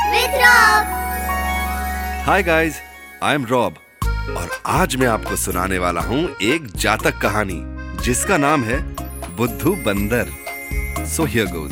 with Rob। Hi guys, I am Rob और आज मैं आपको सुनाने वाला हूँ एक जातक कहानी जिसका नाम है बुद्धू बंदर। So here goes.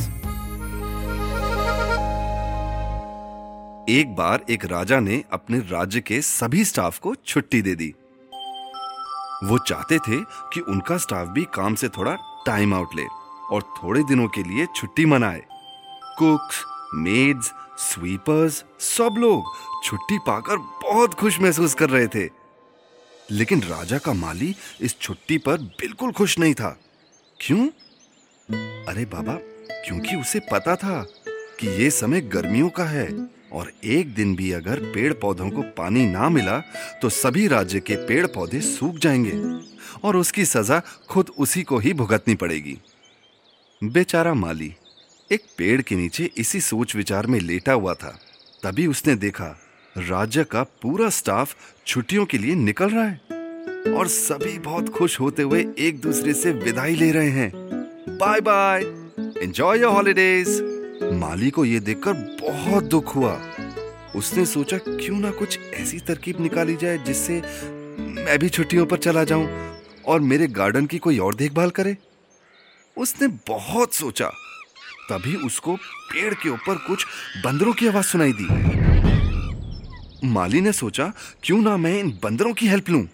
एक बार एक राजा ने अपने राज्य के सभी स्टाफ को छुट्टी दे दी। वो चाहते थे कि उनका स्टाफ भी काम से थोड़ा टाइम आउट ले और थोड़े दिनों के लिए छुट्टी मनाए। कुक्स, मेड्स, स्वीपर्स, सब लोग छुट्टी पाकर बहुत खुश महसूस कर रहे थे। लेकिन राजा का माली इस छुट्टी पर बिल्कुल खुश नहीं था। क्यों? अरे बाबा, क्योंकि उसे पता था कि ये समय गर्मियों का है और एक दिन भी अगर पेड़ पौधों को पानी ना मिला तो सभी राज्य के पेड़ पौधे सूख जाएंगे और उसकी सजा खुद उसी को ही भुगतनी पड़ेगी। बेचारा माली एक पेड़ के नीचे इसी सोच विचार में लेटा हुआ था। तभी उसने देखा राज्य का पूरा स्टाफ छुट्टियों के लिए निकल रहा है और सभी बहुत खुश होते हुए एक दूसरे से विदाई ले रहे हैं। Bye bye, enjoy your holidays. माली को यह देखकर बहुत दुख हुआ। उसने सोचा क्यों ना कुछ ऐसी तरकीब निकाली जाए जिससे मैं भी छुट्टियों पर चला जाऊं और मेरे गार्डन की कोई और देखभाल करे। उसने बहुत सोचा। तभी उसको पेड़ के ऊपर कुछ बंदरों की आवाज सुनाई दी। माली ने सोचा क्यों ना मैं इन बंदरों की हेल्प लूं।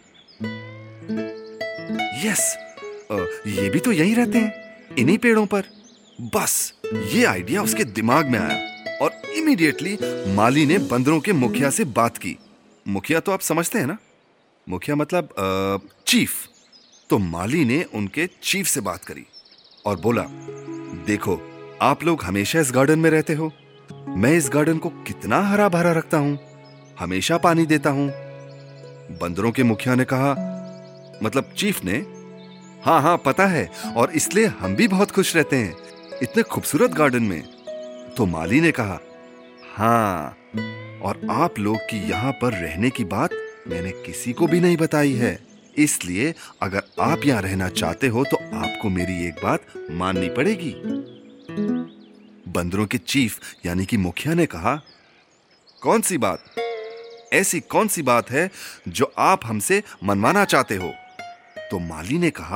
यस, ये भी तो यहीं रहते हैं, इन्हीं पेड़ों पर। बस ये आइडिया उसके दिमाग में आया और इमीडिएटली माली ने बंदरों के मुखिया से बात की। मुखिया तो आप समझते हैं ना, मुखिया मतलब चीफ। तो माली ने उनके चीफ से बात करी और बोला, देखो आप लोग हमेशा इस गार्डन में रहते हो। मैं इस गार्डन को कितना हरा भरा रखता हूं, हमेशा पानी देता हूं। बंदरों के मुखिया ने कहा, मतलब चीफ ने, हाँ हाँ पता है, और इसलिए हम भी बहुत खुश रहते हैं इतने खूबसूरत गार्डन में। तो माली ने कहा, हाँ, और आप लोग की यहां पर रहने की बात मैंने किसी को भी नहीं बताई है, इसलिए अगर आप यहां रहना चाहते हो तो आपको मेरी एक बात माननी पड़ेगी। बंदरों के चीफ यानी कि मुखिया ने कहा, कौन सी बात? ऐसी कौन सी बात है जो आप हमसे मनवाना चाहते हो? तो माली ने कहा,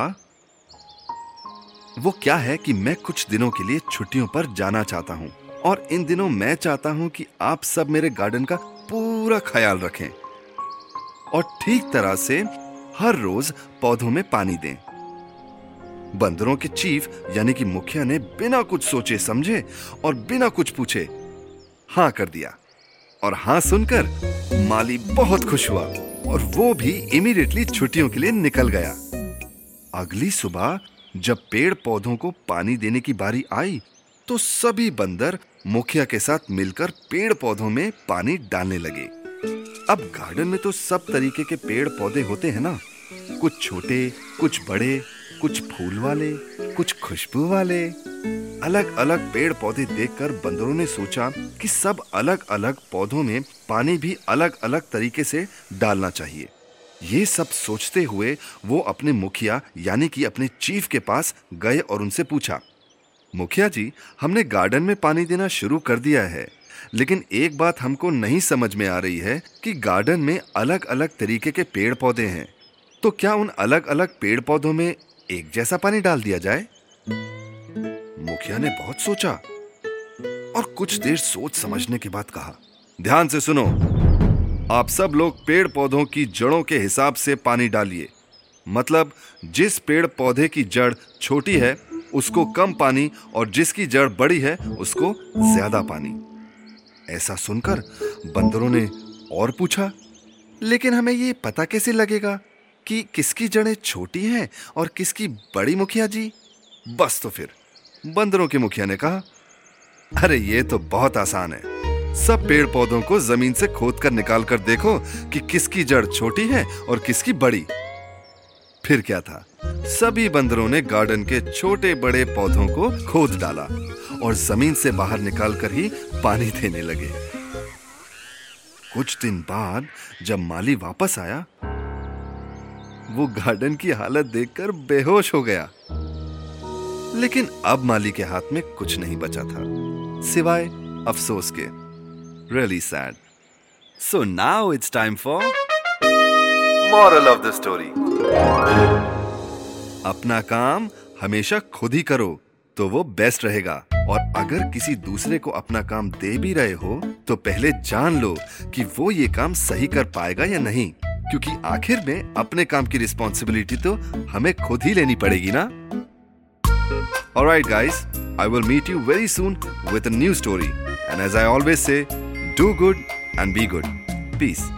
वो क्या है कि मैं कुछ दिनों के लिए छुट्टियों पर जाना चाहता हूं और इन दिनों मैं चाहता हूं कि आप सब मेरे गार्डन का पूरा ख्याल रखें और ठीक तरह से हर रोज पौधों में पानी दें। बंदरों के चीफ यानी कि मुखिया ने बिना कुछ सोचे समझे और बिना कुछ पूछे हाँ कर दिया। और हाँ सुनकर माली बहुत खुश हुआ और वो भी इमीडिएटली छुट्टियों के लिए निकल गया। अगली सुबह जब पेड़ पौधों को पानी देने की बारी आई तो सभी बंदर मुखिया के साथ मिलकर पेड़ पौधों में पानी डालने लगे। अब गार्डन में तो सब तरीके के पेड़ पौधे होते हैं ना, कुछ छोटे, कुछ बड़े, कुछ फूल वाले, कुछ खुशबू वाले। अलग अलग पेड़ पौधे देखकर बंदरों ने सोचा कि सब अलग अलग पौधों में पानी भी अलग अलग तरीके से डालना चाहिए। ये सब सोचते हुए वो अपने मुखिया यानी कि अपने चीफ के पास गए और उनसे पूछा, मुखिया जी, हमने गार्डन में पानी देना शुरू कर दिया है, लेकिन एक बात हमको नहीं समझ में आ रही है कि गार्डन में अलग अलग तरीके के पेड़ पौधे हैं, तो क्या उन अलग अलग पेड़ पौधों में एक जैसा पानी डाल दिया जाए? मुखिया ने बहुत सोचा और कुछ देर सोच समझने के बाद कहा, ध्यान से सुनो, आप सब लोग पेड़ पौधों की जड़ों के हिसाब से पानी डालिए। मतलब जिस पेड़ पौधे की जड़ छोटी है उसको कम पानी और जिसकी जड़ बड़ी है उसको ज्यादा पानी। ऐसा सुनकर बंदरों ने और पूछा, लेकिन हमें ये पता कैसे लगेगा कि किसकी जड़ें छोटी हैं और किसकी बड़ी, मुखिया जी? बस तो फिर बंदरों के मुखिया ने कहा, अरे ये तो बहुत आसान है, सब पेड़ पौधों को जमीन से खोदकर निकाल कर देखो कि किसकी जड़ छोटी है और किसकी बड़ी। फिर क्या था, सभी बंदरों ने गार्डन के छोटे बड़े पौधों को खोद डाला और जमीन से बाहर निकालकर ही पानी देने लगे। कुछ दिन बाद जब माली वापस आया वो गार्डन की हालत देखकर बेहोश हो गया। लेकिन अब माली के हाथ में कुछ नहीं बचा था सिवाय अफसोस के। Really sad. So now it's time for moral of the story. अपना काम हमेशा खुद ही करो तो वो बेस्ट रहेगा, और अगर किसी दूसरे को अपना काम दे भी रहे हो तो पहले जान लो कि वो ये काम सही कर पाएगा या नहीं, क्योंकि आखिर में अपने काम की रिस्पॉन्सिबिलिटी तो हमें खुद ही लेनी पड़ेगी ना। Alright guys, I will meet you very soon with a new story, and as I always say, do good and be good. Peace.